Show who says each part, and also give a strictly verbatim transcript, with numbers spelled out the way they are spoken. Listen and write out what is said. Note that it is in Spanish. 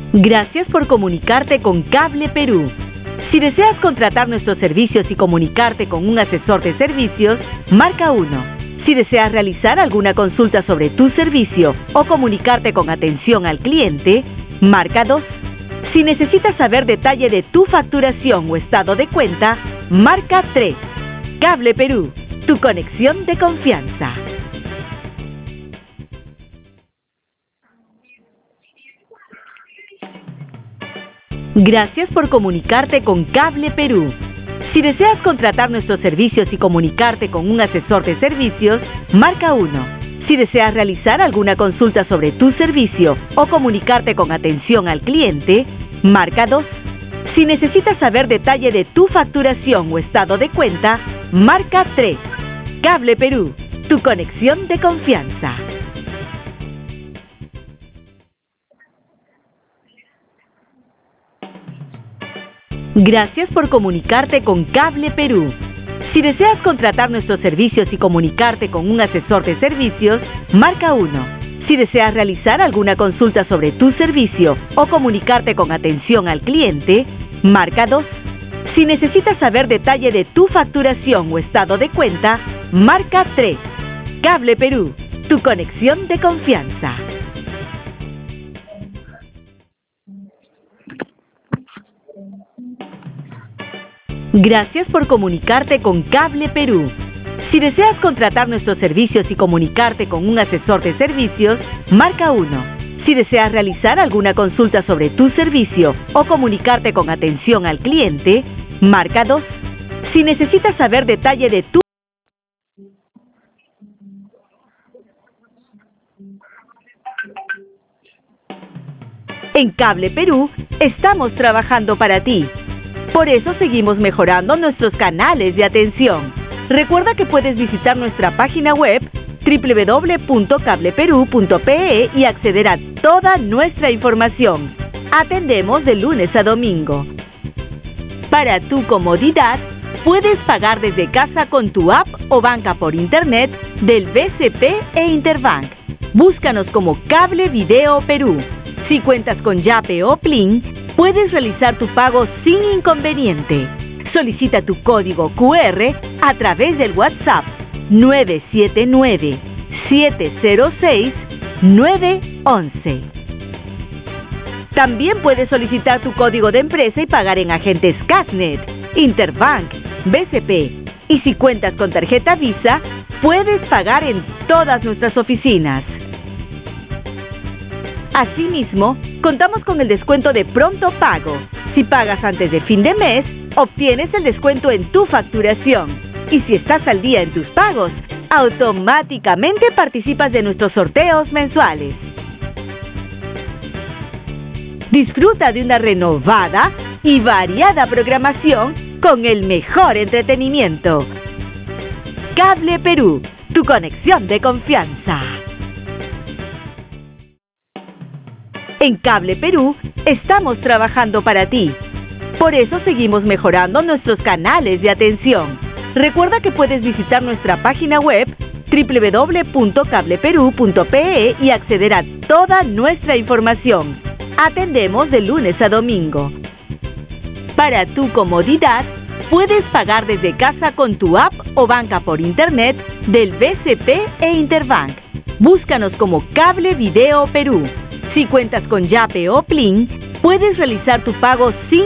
Speaker 1: Gracias por comunicarte con Cable Perú. Si deseas contratar nuestros servicios y comunicarte con un asesor de servicios, marca uno. Si deseas realizar alguna consulta sobre tu servicio o comunicarte con atención al cliente, marca dos. Si necesitas saber detalle de tu facturación o estado de cuenta, marca tres. Cable Perú, tu conexión de confianza. Gracias por comunicarte con Cable Perú. Si deseas contratar nuestros servicios y comunicarte con un asesor de servicios, marca uno. Si deseas realizar alguna consulta sobre tu servicio o comunicarte con atención al cliente, marca dos. Si necesitas saber detalle de tu facturación o estado de cuenta, marca tres. Cable Perú, tu conexión de confianza. Gracias por comunicarte con Cable Perú. Si deseas contratar nuestros servicios y comunicarte con un asesor de servicios, marca uno. Si deseas realizar alguna consulta sobre tu servicio o comunicarte con atención al cliente, marca dos. Si necesitas saber detalle de tu facturación o estado de cuenta, marca tres. Cable Perú, tu conexión de confianza. Gracias por comunicarte con Cable Perú. Si deseas contratar nuestros servicios y comunicarte con un asesor de servicios, marca uno. Si deseas realizar alguna consulta sobre tu servicio o comunicarte con atención al cliente, marca dos. Si necesitas saber detalle de tu En Cable Perú, estamos trabajando para ti. Por eso seguimos mejorando nuestros canales de atención. Recuerda que puedes visitar nuestra página web doble u doble u doble u punto cable perú punto pe e y acceder a toda nuestra información. Atendemos de lunes a domingo. Para tu comodidad, puedes pagar desde casa con tu app o banca por internet del B C P e Interbank. Búscanos como Cable Video Perú. Si cuentas con Yape o Plin, puedes realizar tu pago sin inconveniente. Solicita tu código cu erre a través del WhatsApp nueve siete nueve, siete cero seis, nueve once. También puedes solicitar tu código de empresa y pagar en agentes Cashnet, Interbank, B C P. Y si cuentas con tarjeta Visa, puedes pagar en todas nuestras oficinas. Asimismo, contamos con el descuento de pronto pago. Si pagas antes de fin de mes, obtienes el descuento en tu facturación. Y si estás al día en tus pagos, automáticamente participas de nuestros sorteos mensuales. Disfruta de una renovada y variada programación con el mejor entretenimiento. Cable Perú, tu conexión de confianza. En Cable Perú, estamos trabajando para ti. Por eso seguimos mejorando nuestros canales de atención. Recuerda que puedes visitar nuestra página web doble u doble u doble u punto cable perú punto pe e y acceder a toda nuestra información. Atendemos de lunes a domingo. Para tu comodidad, puedes pagar desde casa con tu app o banca por internet del B C P e Interbank. Búscanos como Cable Video Perú. Si cuentas con Yape o Plin, puedes realizar tu pago sin